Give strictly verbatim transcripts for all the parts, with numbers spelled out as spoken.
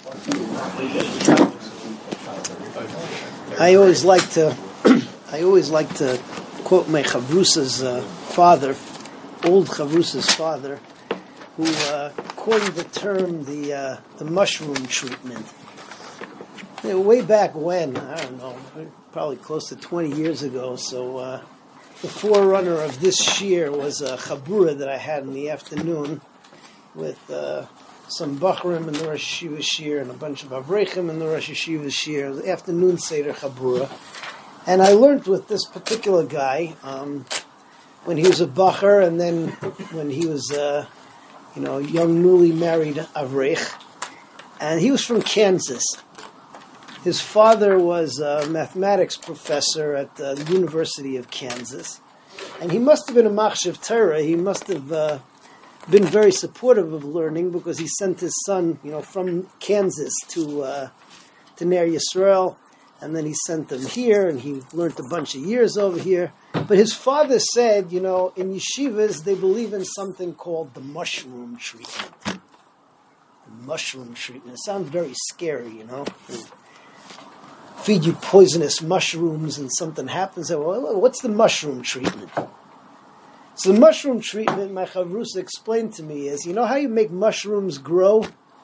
I always like to, I always like to quote my Chavrusa's uh, father, old Chavrusa's father, who uh, coined the term the uh, the mushroom treatment. You know, way back when, I don't know, probably close to twenty years ago. So uh, the forerunner of this shiur was a chabura that I had in the afternoon with uh, some Bachrim in the Rosh Yeshiva shiur and a bunch of Avrechim in the Rosh Yeshiva shiur, the afternoon Seder Chabura. And I learned with this particular guy, um, when he was a Bacher and then when he was, uh, you know, young, newly married Avrech. And he was from Kansas. His father was a mathematics professor at uh, the University of Kansas. And he must have been a Machshav Torah. He must have uh, been very supportive of learning because he sent his son, you know, from Kansas to uh, to Ner Yisrael, and then he sent them here, and he learned a bunch of years over here. But his father said, you know, in yeshivas they believe in something called the mushroom treatment. The mushroom treatment. It sounds very scary, you know. They feed you poisonous mushrooms and something happens. Well, what's the mushroom treatment? So the mushroom treatment, my Chavrusa explained to me, is, you know how you make mushrooms grow?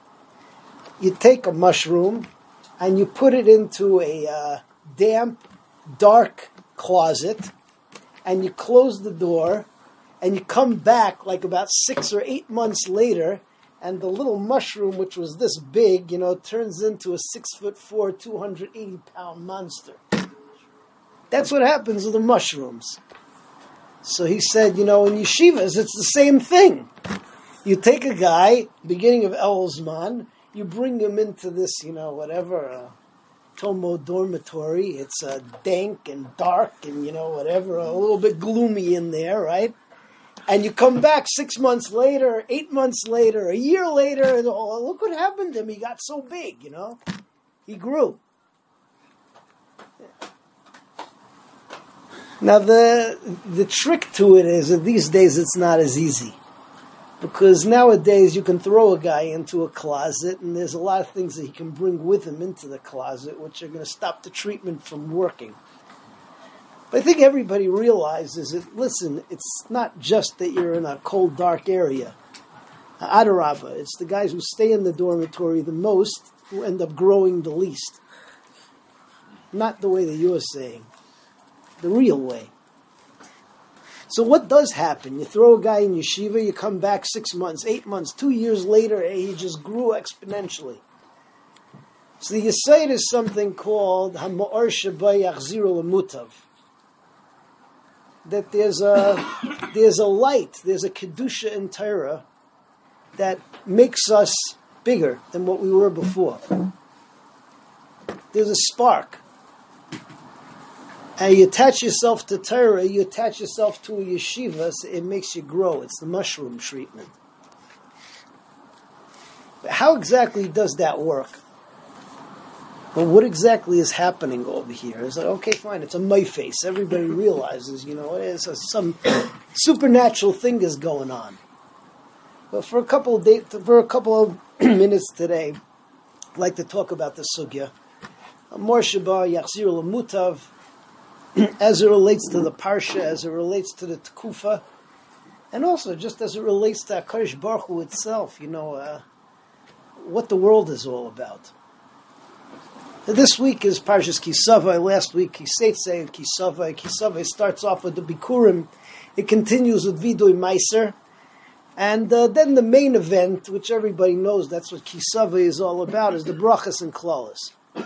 You take a mushroom and you put it into a uh, damp, dark closet, and you close the door, and you come back like about six or eight months later, and the little mushroom, which was this big, you know, turns into a six foot four, two hundred eighty pound monster. That's what happens with the mushrooms. So he said, you know, in yeshivas, it's the same thing. You take a guy, beginning of Elzman, you bring him into this, you know, whatever, uh, Tomo dormitory. It's uh, dank and dark and, you know, whatever, a little bit gloomy in there, right? And you come back six months later, eight months later, a year later, and oh, look what happened to him. He got so big, you know. He grew. Now, the the trick to it is that these days it's not as easy. Because nowadays you can throw a guy into a closet and there's a lot of things that he can bring with him into the closet which are going to stop the treatment from working. But I think everybody realizes that, listen, it's not just that you're in a cold, dark area. Adarabba, it's the guys who stay in the dormitory the most who end up growing the least. Not the way that you're saying. The real way. So what does happen? You throw a guy in yeshiva, you come back six months, eight months, two years later, and he just grew exponentially. So the Yesod is something called Hama'or Sheba Yachziru L'Mutav. That there's a there's a light, there's a kedusha in Torah that makes us bigger than what we were before. There's a spark. And you attach yourself to Torah, you attach yourself to a yeshiva, so it makes you grow. It's the mushroom treatment. But how exactly does that work? Well, what exactly is happening over here? It's like, okay, fine, it's a my face. Everybody realizes, you know, it's a, some supernatural thing is going on. But for a couple of days, for a couple of minutes today, I'd like to talk about the sugya. Hama'or Sheba Yachziru L'Mutav, as it relates to the Parsha, as it relates to the Tekufa, and also just as it relates to HaKadosh Baruch Hu itself, you know, uh, what the world is all about. This week is Parshas Kisavai, last week Kisetzei and Kisavai. Kisavai starts off with the Bikurim, it continues with Vidui Meiser, and uh, then the main event, which everybody knows, that's what Kisavai is all about, is the Brachas and Klalas.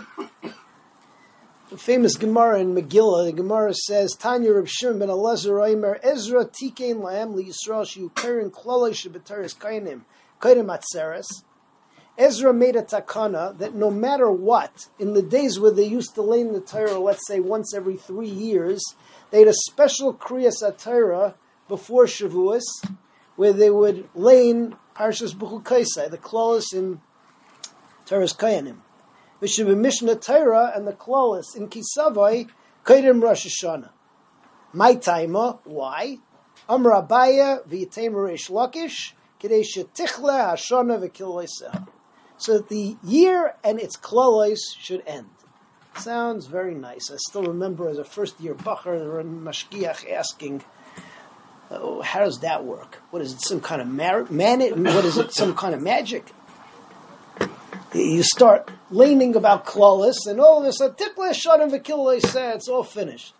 The famous Gemara in Megillah, the Gemara says, Tanya Reb Shimon ben Elazar Omer, Ezra tikein lahem liyisrael sheyu keren klalei shebetaris kainim, kainim atzeres. Ezra made a takana that no matter what, in the days where they used to lay in the Torah, let's say once every three years, they had a special Kriyas HaTorah before Shavuos, where they would lay in Parshas B'chukaisai, the klalos in Torah's Kayanim. V'shebe Mishnah Torah and the klalos in Kisavai, Kaidim Rosh Hashanah. My taima, why? Amar Abaya v'yitem Reish Lakish, Kedei shetichla Hashana v'kil Leiseh. so that the year and its klolos should end. Sounds very nice. I still remember as a first-year bacher, there were mashgiach asking, oh, how does that work? What is it, some kind of mar- man? What is it, some kind of magic? You start learning about klolos, and all of a sudden, tikle shanim v'kiloi say it's all finished.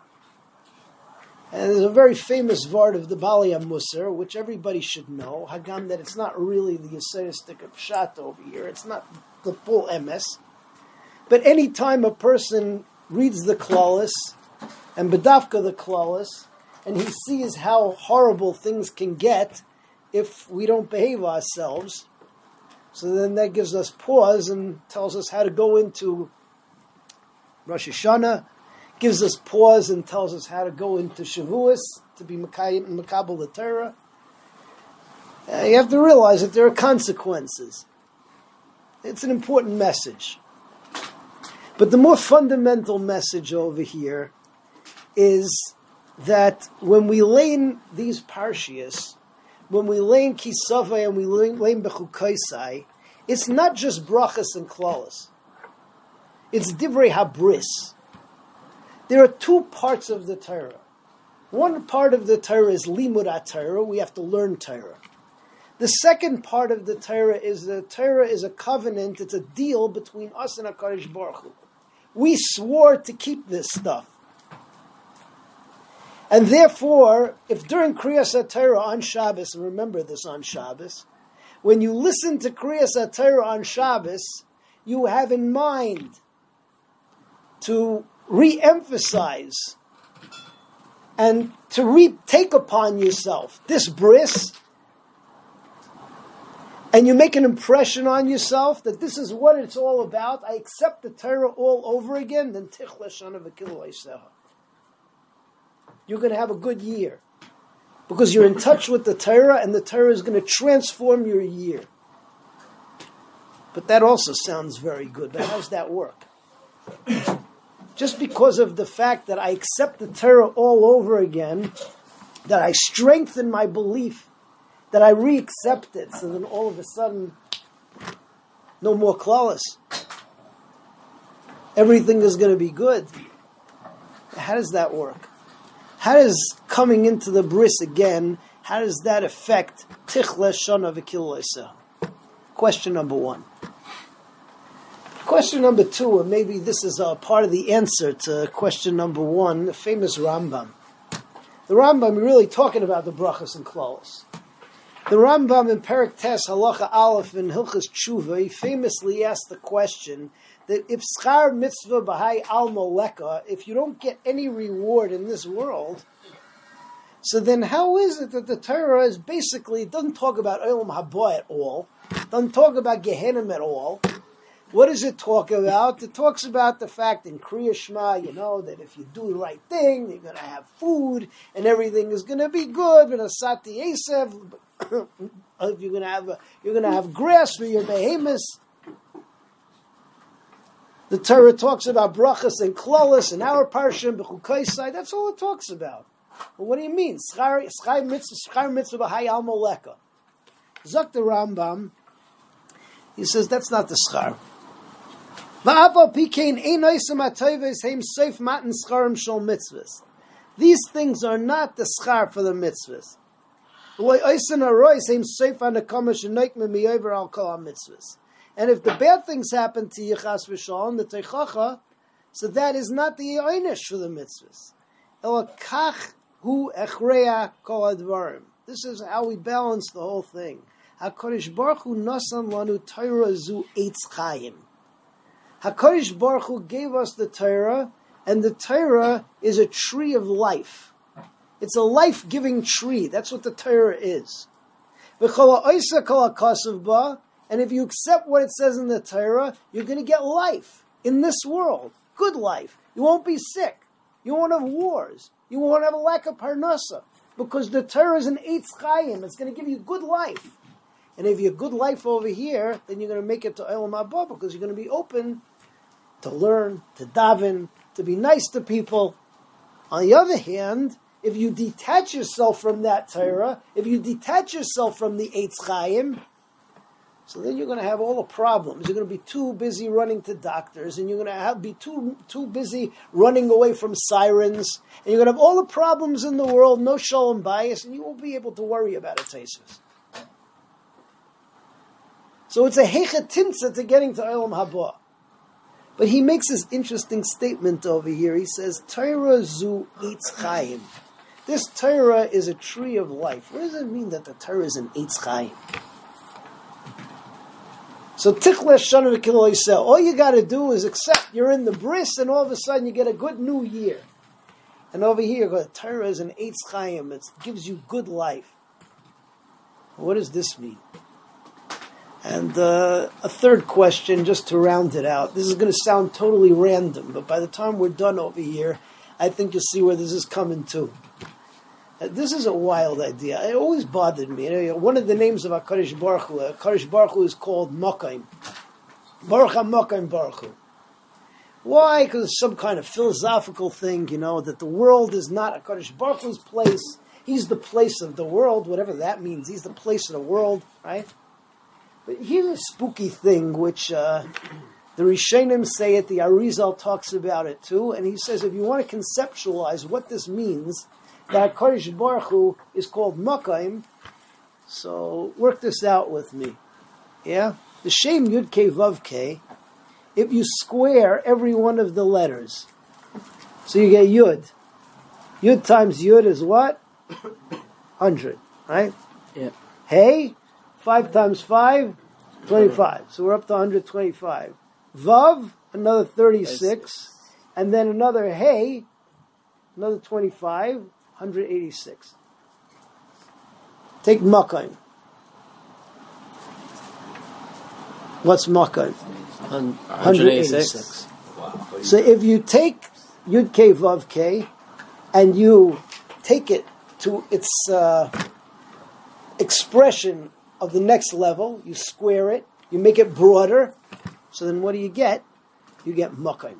And there's a very famous vart of the Bali Musar, which everybody should know, Hagam, that it's not really the Yisayistic of Pshat over here. It's not the full M S. But any time a person reads the Klaus and Bedavka the Klaus, and he sees how horrible things can get if we don't behave ourselves, so then that gives us pause and tells us how to go into Rosh Hashanah, gives us pause and tells us how to go into Shavuos, to be Makabel the Torah. Uh, you have to realize that there are consequences. It's an important message. But the more fundamental message over here is that when we learn these parshias, when we learn Kisavai and we learn Bechukaisai, it's not just brachas and klaus. It's divrei habris. There are two parts of the Torah. One part of the Torah is limud Torah. We have to learn Torah. The second part of the Torah is the Torah is a covenant. It's a deal between us and HaKadosh Baruch Hu. We swore to keep this stuff. And therefore, if during Kriyas HaTorah on Shabbos, and remember this on Shabbos, when you listen to Kriyas HaTorah on Shabbos, you have in mind to re-emphasize and to re- take upon yourself this bris, and you make an impression on yourself that this is what it's all about. I accept the Torah all over again. Then tichle shana v'kiloi seha. You're going to have a good year because you're in touch with the Torah, and the Torah is going to transform your year. But that also sounds very good. But how does that work? Just because of the fact that I accept the Torah all over again, that I strengthen my belief, that I re-accept it, so then all of a sudden, no more klaus. Everything is going to be good. How does that work? How does coming into the bris again, how does that affect tichle shana v'kiloi? Question number one. Question number two, and maybe this is a part of the answer to question number one, the famous Rambam. The Rambam really talking about the brachas and klaus. The Rambam in Perek Tes Halacha Aleph in Hilchas Tshuva, he famously asked the question that if schar mitzvah b'hai al moleka, if you don't get any reward in this world, so then how is it that the Torah is basically, it doesn't talk about Olam Haba at all, doesn't talk about Gehenim at all. What does it talk about? It talks about the fact in Kriya Shema, you know, that if you do the right thing, you're going to have food, and everything is going to be good. And Asati Esav, if you're going to have a, you're going to have grass for your behemoths. The Torah talks about brachas and klolos and our parsha b'chukaisai. That's all it talks about. But what do you mean? Schar mitzvah, schar mitzvah b'hai al moleka. Zok the Rambam. He says that's not the schar. These things are not the schar for the mitzvahs. And if the bad things happen to you, chas v'shalom, the teichacha, so that is not the einish for the mitzvahs. Elakach hu echreya kol advarim. This is how we balance the whole thing. HaKadosh Baruch Hu nasan lanu Torah zu eitz chayim. HaKadosh Baruch Hu gave us the Torah, and the Torah is a tree of life. It's a life-giving tree. That's what the Torah is. V'chol ha'oisa kol ha'kasav ba, and if you accept what it says in the Torah, you're going to get life in this world. Good life. You won't be sick. You won't have wars. You won't have a lack of parnasa. Because the Torah is an eitz chayim. It's going to give you good life. And if you have good life over here, then you're going to make it to Olam Haba because you're going to be open to learn, to daven, to be nice to people. On the other hand, if you detach yourself from that Torah, if you detach yourself from the eitz chayim, So then you're going to have all the problems. You're going to be too busy running to doctors, and you're going to have, be too too busy running away from sirens, and you're going to have all the problems in the world, no shalom bias, and you won't be able to worry about it, Tosfos. So it's a hechatinsa to getting to Olam Haba. But he makes this interesting statement over here. He says, Torah zu eitz chaim. This Torah is a tree of life. What does it mean that the Torah is an eitz chaim? So Tichla Shana V'Kilo Yisrael. All you got to do is accept you're in the bris, and all of a sudden you get a good new year. And over here, the Torah is an eitz chaim. It gives you good life. What does this mean? And uh, a third question, just to round it out. This is going to sound totally random, but by the time we're done over here, I think you'll see where this is coming to. Uh, this is a wild idea. It always bothered me. You know, one of the names of HaKadosh Baruch Hu, HaKadosh Baruch Hu is called Mokayim. Baruch HaMokayim Baruch Hu. Why? Because it's some kind of philosophical thing, you know, that the world is not HaKadosh Baruch Hu's place. He's the place of the world, whatever that means. He's the place of the world, right? But here's a spooky thing, which uh, the Rishonim say it, the Arizal talks about it too, and he says if you want to conceptualize what this means, that HaKadosh Baruch Hu is called Mokayim, so work this out with me. Yeah? The Shem Yud Kei Vav Kei, if you square every one of the letters, so you get Yud. Yud times Yud is what? one hundred, right? Yeah. Hey? Five times five, twenty-five. So we're up to one hundred twenty-five. Vav, another thirty-six. And then another Hey, another twenty-five, one hundred eighty-six. Take Mokayim. What's Mokayim? one hundred eighty-six. Wow. So if you take Yud Kei Vav Kei and you take it to its uh, expression of the next level, you square it, you make it broader, so then what do you get? You get Mokayim.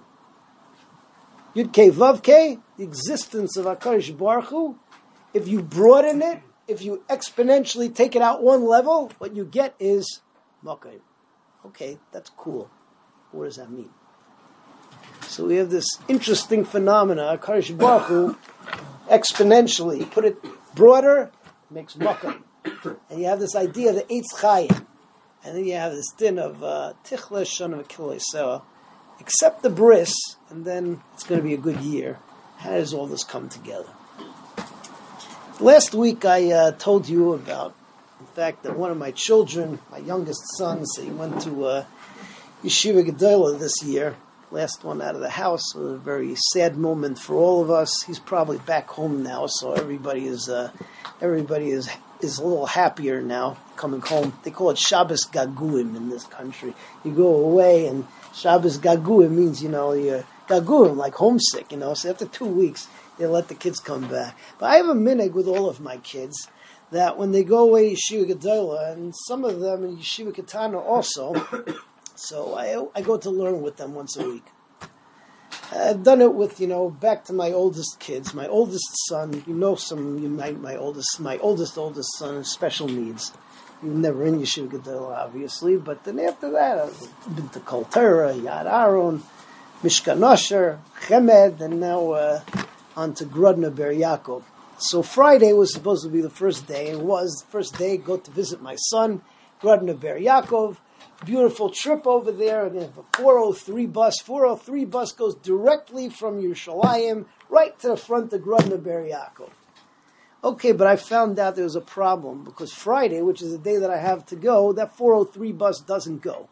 Yud Kei Vav Kei, the existence of HaKadosh Baruch Hu, if you broaden it, if you exponentially take it out one level, what you get is Mokayim. Okay, that's cool. What does that mean? So we have this interesting phenomena, HaKadosh Baruch Hu, exponentially, put it broader, makes Mokayim. And you have this idea of the Eitz Chayim. And then you have this din of Tichla Shana V'Kilo Yisrael. Accept the bris, and then it's going to be a good year. How does all this come together? Last week I uh, told you about the fact that one of my children, my youngest son, so he went to uh, Yeshiva Gedolah this year. Last one out of the house. It was a very sad moment for all of us. He's probably back home now, so everybody is uh, everybody is is a little happier now coming home. They call it Shabbos Gaguim in this country. You go away, and Shabbos Gaguim means, you know, you're Gaguim, like homesick, you know. So after two weeks, they let the kids come back. But I have a minhag with all of my kids that when they go away Yeshiva Gedolah, and some of them in Yeshiva Katana also, so I I go to learn with them once a week. I've done it with, you know, back to my oldest kids. My oldest son, you know some, you might, my oldest, my oldest, oldest son has special needs. He was never in Yeshiva Gedolah, obviously, but then after that, I've been to Kol Torah, Yad Aron, Mishkan Asher, Chemed, and now uh, on to Grodno Ber Yaakov. So Friday was supposed to be the first day. It was the first day, go to visit my son, Grodno Ber Yaakov. Beautiful trip over there. And have a four oh three bus. four oh three bus goes directly from Yerushalayim right to the front of Grodno Ber Yaakov. Okay, but I found out there was a problem because Friday, which is the day that I have to go, that four oh three bus doesn't go.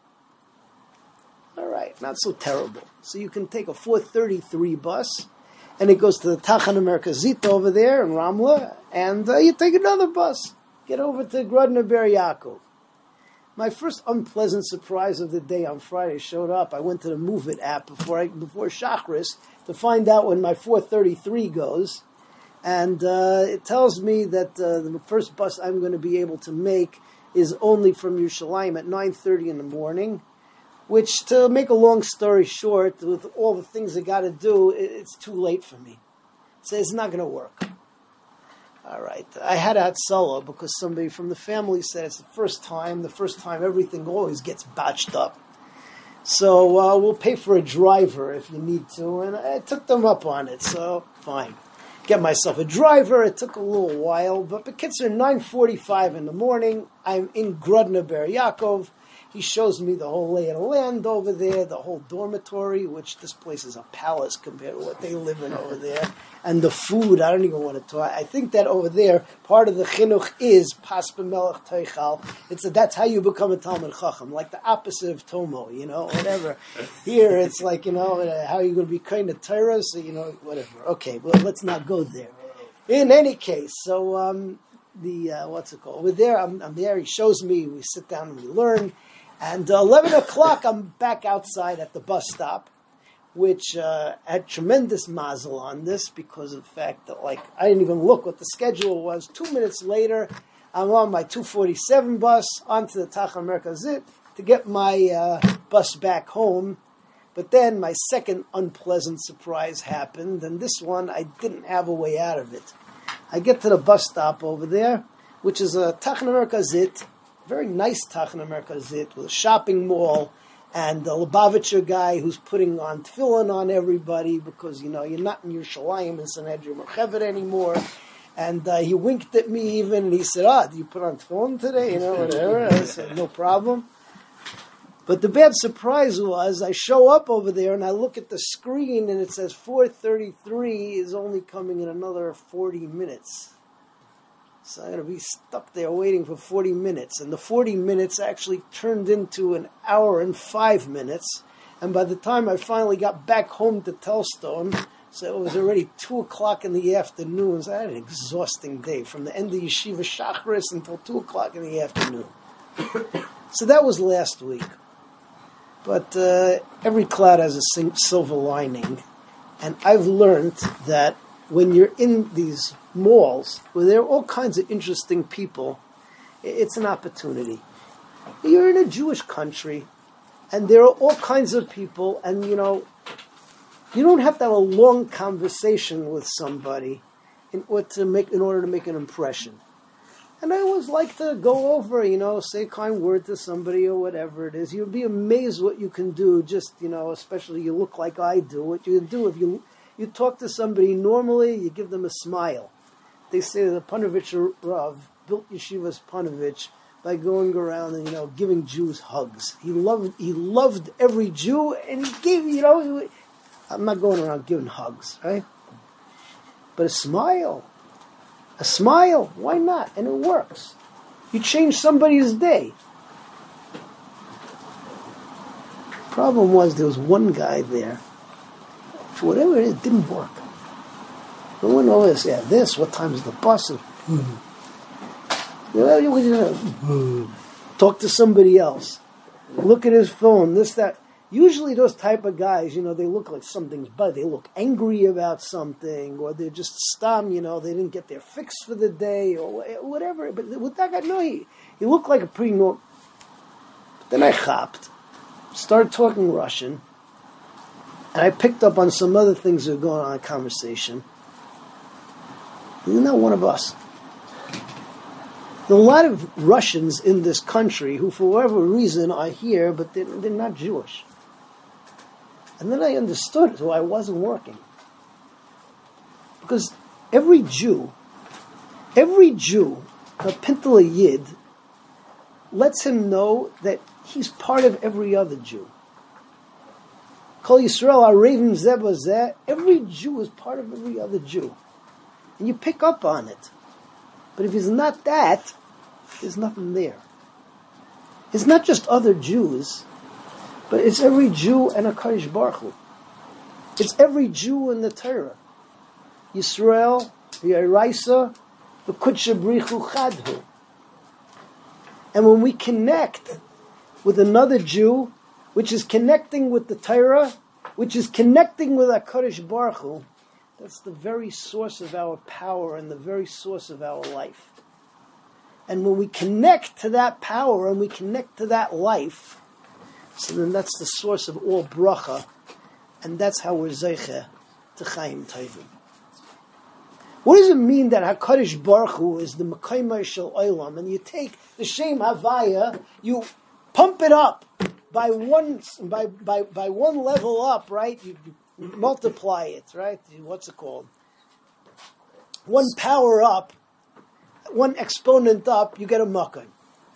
All right, not so terrible. So you can take a four thirty-three bus, and it goes to the Tachana Merkazit over there in Ramla, and uh, you take another bus, get over to Grodno Ber Yaakov. My first unpleasant surprise of the day on Friday showed up. I went to the Move It app before I, before Shachris to find out when my four thirty-three goes. And uh, it tells me that uh, the first bus I'm going to be able to make is only from Yerushalayim at nine thirty in the morning, which, to make a long story short, with all the things I got to do, it's too late for me. So it's not going to work. All right. I had Hatzalah because somebody from the family said it's the first time. The first time everything always gets botched up. So uh, we'll pay for a driver if you need to. And I took them up on it. So fine. Get myself a driver. It took a little while. But the kids are nine forty-five in the morning. I'm in Grodno Ber Yaakov. He shows me the whole lay of the land over there, the whole dormitory, which this place is a palace compared to what they live in over there. And the food, I don't even want to talk. I think that over there, part of the chinuch is pas b'melech teichal. It's a, that's how you become a Talmid Chacham, like the opposite of Tomo, you know, whatever. Here, it's like, you know, how are you going to be kind of Torah, so, you know, whatever. Okay, well, let's not go there. In any case, so um, the, uh, what's it called? Over there, I'm, I'm there, he shows me, we sit down and we learn. And uh, eleven o'clock, I'm back outside at the bus stop, which uh, had tremendous mazel on this because of the fact that, like, I didn't even look what the schedule was. Two minutes later, I'm on my two forty-seven bus onto the Tachon Merkazit to get my uh, bus back home. But then my second unpleasant surprise happened, and this one, I didn't have a way out of it. I get to the bus stop over there, which is a Tachon Merkazit, very nice Tachon Merkazit with a shopping mall and a Lubavitcher guy who's putting on tefillin on everybody because, you know, you're not in Yerushalayim and Sanhedrin Merchevet anymore. And uh, he winked at me even and he said, ah, do you put on tefillin today? You know, whatever. I said, no problem. But the bad surprise was I show up over there and I look at the screen and it says four thirty-three is only coming in another forty minutes. So I'm going to be stuck there waiting for forty minutes. And the forty minutes actually turned into an hour and five minutes. And by the time I finally got back home to Telstone, so it was already two o'clock in the afternoon. So I had an exhausting day from the end of Yeshiva Shachris until two o'clock in the afternoon. So that was last week. But uh, every cloud has a silver lining. And I've learned that when you're in these malls where there are all kinds of interesting people, it's an opportunity. You're in a Jewish country, and there are all kinds of people, and you know, you don't have to have a long conversation with somebody in order to make in order to make an impression. And I always like to go over, you know, say a kind word to somebody or whatever it is. You'll be amazed what you can do. Just, you know, especially you look like I do. What you can do if you you talk to somebody normally, you give them a smile. They say the Panovich Rav built Yeshivas Panovich by going around and, you know, giving Jews hugs. He loved he loved every Jew, and he gave, you know, he, I'm not going around giving hugs, right? But a smile, a smile, why not? And it works. You change somebody's day. Problem was there was one guy there. For whatever it is, it didn't work. No one always said, this, what time is the bus? Mm-hmm. Talk to somebody else. Look at his phone, this, that. Usually those type of guys, you know, they look like something's bad. They look angry about something, or they're just stum, you know, they didn't get their fix for the day, or whatever. But with that guy, no, he, he looked like a pretty normal. Then I hopped, started talking Russian, and I picked up on some other things that were going on in the conversation. He's not one of us. There are a lot of Russians in this country who, for whatever reason, are here, but they're, they're not Jewish. And then I understood why I wasn't working. Because every Jew, every Jew, a Pintele Yid, lets him know that he's part of every other Jew. Kol Yisrael Arevim Zeh B'Zeh, every Jew is part of every other Jew. And you pick up on it. But if he's not that, there's nothing there. It's not just other Jews, but it's every Jew and a Kadosh Baruch Hu. It's every Jew in the Torah. Yisrael, V'Yaraisa, V'Kudsha Brichu Chadhu. And when we connect with another Jew, which is connecting with the Torah, which is connecting with HaKadosh Baruch Hu, that's the very source of our power and the very source of our life. And when we connect to that power and we connect to that life, so then that's the source of all bracha, and that's how we're zeicha to Chaim Tovim. What does it mean that HaKadosh Baruch Hu is the Mekaymer Shel Olam, and you take the Shem Havaya, you pump it up by one by by by one level up, right? You, you multiply it, right? What's it called? One power up, one exponent up, you get a Makayim.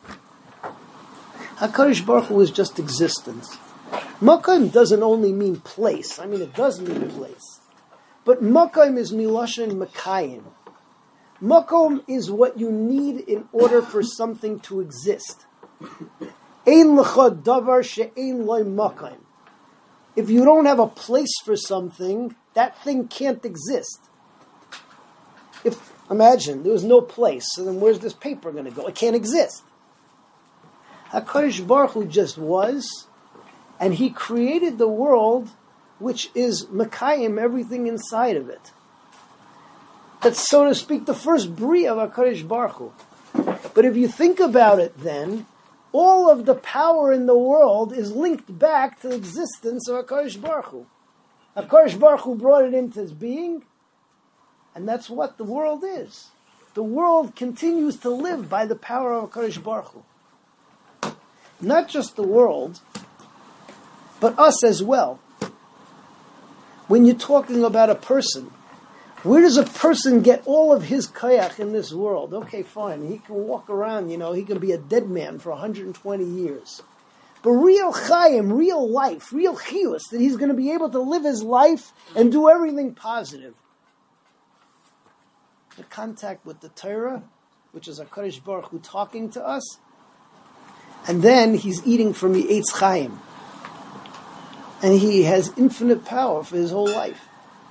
HaKadosh Baruch Hu is just existence. Makayim doesn't only mean place. I mean, it does mean place. But Makayim is Miloshen Mekayim. Makom is what you need in order for something to exist. Ein l'cha davar she'ein lo makayim. If you don't have a place for something, that thing can't exist. If, imagine, there was no place, so then where's this paper going to go? It can't exist. HaKadosh Baruch Hu just was, and He created the world which is Mekayim, everything inside of it. That's, so to speak, the first bria of HaKadosh Baruch Hu. But if you think about it then, all of the power in the world is linked back to the existence of HaKadosh Baruch Hu. HaKadosh Baruch Hu brought it into its being, and that's what the world is. The world continues to live by the power of HaKadosh Baruch Hu. Not just the world, but us as well. When you're talking about a person, where does a person get all of his kayach in this world? Okay, fine, he can walk around, you know, he can be a dead man for one hundred twenty years. But real chayim, real life, real chiyus, that he's going to be able to live his life and do everything positive. The contact with the Torah, which is HaKadosh Baruch Hu talking to us, and then he's eating from the Eitz Chaim. And he has infinite power for his whole life.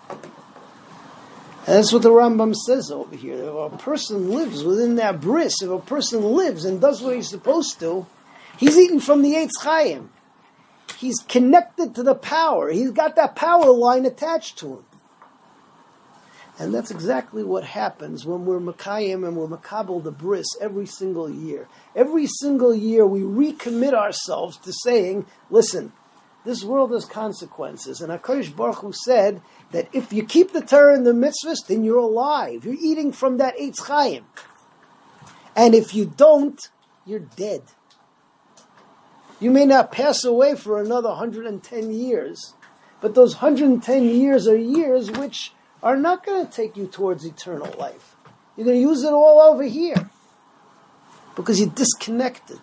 And that's what the Rambam says over here. If a person lives within that bris, if a person lives and does what he's supposed to, he's eating from the Eitz Chaim. He's connected to the power. He's got that power line attached to him. And that's exactly what happens when we're Mekayim and we're Makabel the bris every single year. Every single year we recommit ourselves to saying, listen, this world has consequences. And HaKadosh Baruch Hu said that if you keep the Torah and the mitzvahs, then you're alive. You're eating from that Eitz Chaim. And if you don't, you're dead. You may not pass away for another one hundred ten years, but those one hundred ten years are years which are not going to take you towards eternal life. You're going to use it all over here because you're disconnected.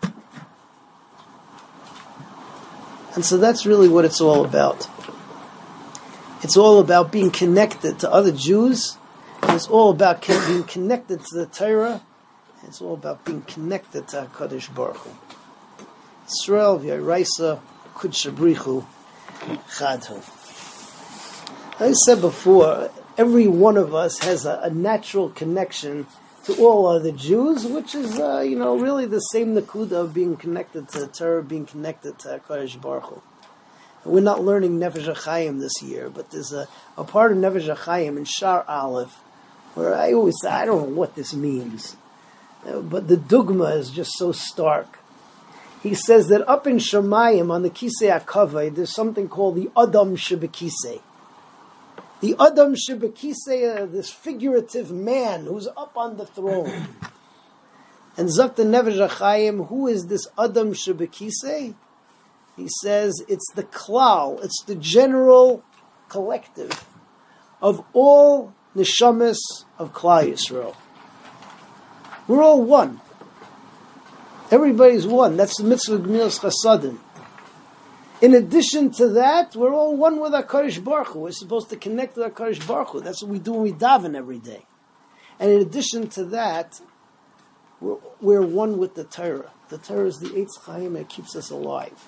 And so that's really what it's all about. It's all about being connected to other Jews, and it's all about being connected to the Torah, and it's all about being connected to HaKadosh Baruch Hu. Yisrael v'yaraisa kudshabrichu chadhu. As I said before, every one of us has a, a natural connection to all other Jews, which is, uh, you know, really the same nakuda of being connected to the Torah, being connected to HaKadosh Baruch Hu. And we're not learning Nefesh HaChaim this year, but there's a, a part of Nefesh HaChaim in Shar Aleph where I always say, I don't know what this means, uh, but the dugma is just so stark. He says that up in Shemayim on the Kisei HaKavod, there's something called the Adam Shebekisei. The Adam Shebekisei, uh, this figurative man who's up on the throne. And Zok the Nefesh HaChaim, who is this Adam Shebekisei? He says it's the klal, it's the general collective of all neshamas of Klal Yisrael. We're all one. Everybody's one. That's the mitzvah of Gemilas Chasadim. In addition to that, we're all one with HaKadosh Baruch Hu. We're supposed to connect with HaKadosh Baruch Hu. That's what we do when we daven every day. And in addition to that, we're, we're one with the Torah. The Torah is the Eitz Chaim that keeps us alive.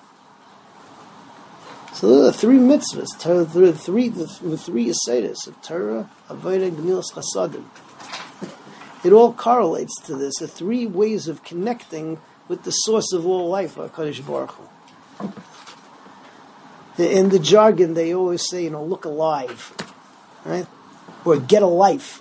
So there are three mitzvahs. Torah, there are three, the, the three Yesodis of Torah, Avodah, Gemilas Chasadim. It all correlates to this. The three ways of connecting with the source of all life, HaKadosh Baruch Hu. In the jargon, they always say, you know, look alive, right? Or get a life.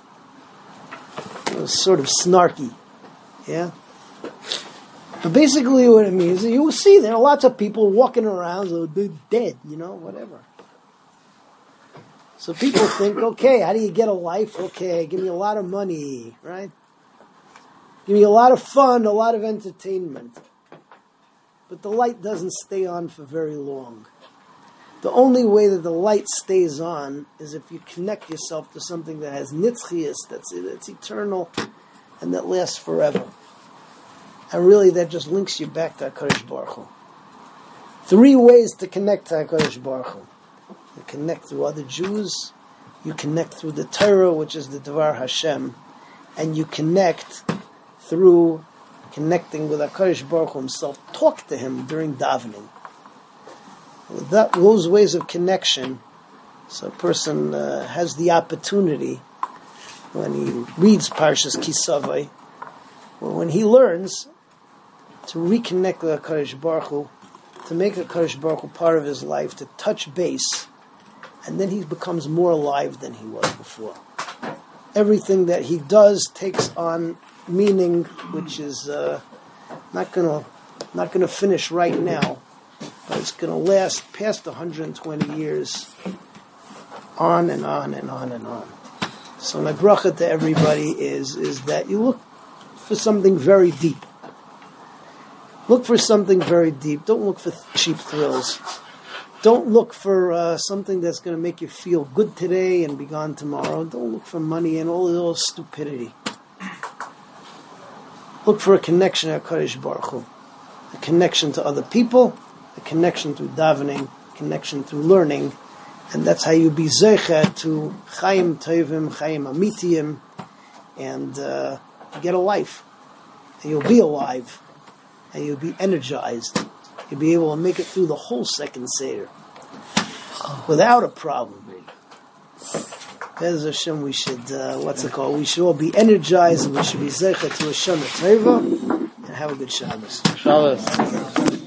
It was sort of snarky, yeah? But basically what it means is you will see there are lots of people walking around, so they're dead, you know, whatever. So people think, okay, how do you get a life? Okay, give me a lot of money, right? Give me a lot of fun, a lot of entertainment. But the light doesn't stay on for very long. The only way that the light stays on is if you connect yourself to something that has nitzchias, that's, that's eternal, and that lasts forever. And really that just links you back to HaKadosh Baruch Hu. Three ways to connect to HaKadosh Baruch Hu. You connect through other Jews, you connect through the Torah, which is the Devar Hashem, and you connect through connecting with HaKadosh Baruch Hu himself. Talk to him during davening. With that, those ways of connection, so a person uh, has the opportunity when he reads Parshas Kisavai, or when he learns to reconnect with HaKadosh Baruch Hu, to make HaKadosh Baruch Hu part of his life, to touch base, and then he becomes more alive than he was before. Everything that he does takes on meaning, which is uh, not gonna not gonna finish right now, but it's gonna last past one hundred twenty years, on and on and on and on. So my bracha to everybody is is that you look for something very deep. Look for something very deep. Don't look for cheap thrills. Don't look for uh, something that's going to make you feel good today and be gone tomorrow. Don't look for money and all the stupidity. Look for a connection to HaKadosh Baruch Hu. A connection to other people, a connection through davening, a connection through learning, and that's how you be zeicha to Chaim Tovim, Chaim Amitiyim, and uh, get a life. And you'll be alive, and you'll be energized. You'll be able to make it through the whole second Seder without a problem. Bez Hashem, we should, uh, what's it called? We should all be energized, and we should be zeicha to Hashem Teva, and have a good Shabbos. Shabbos.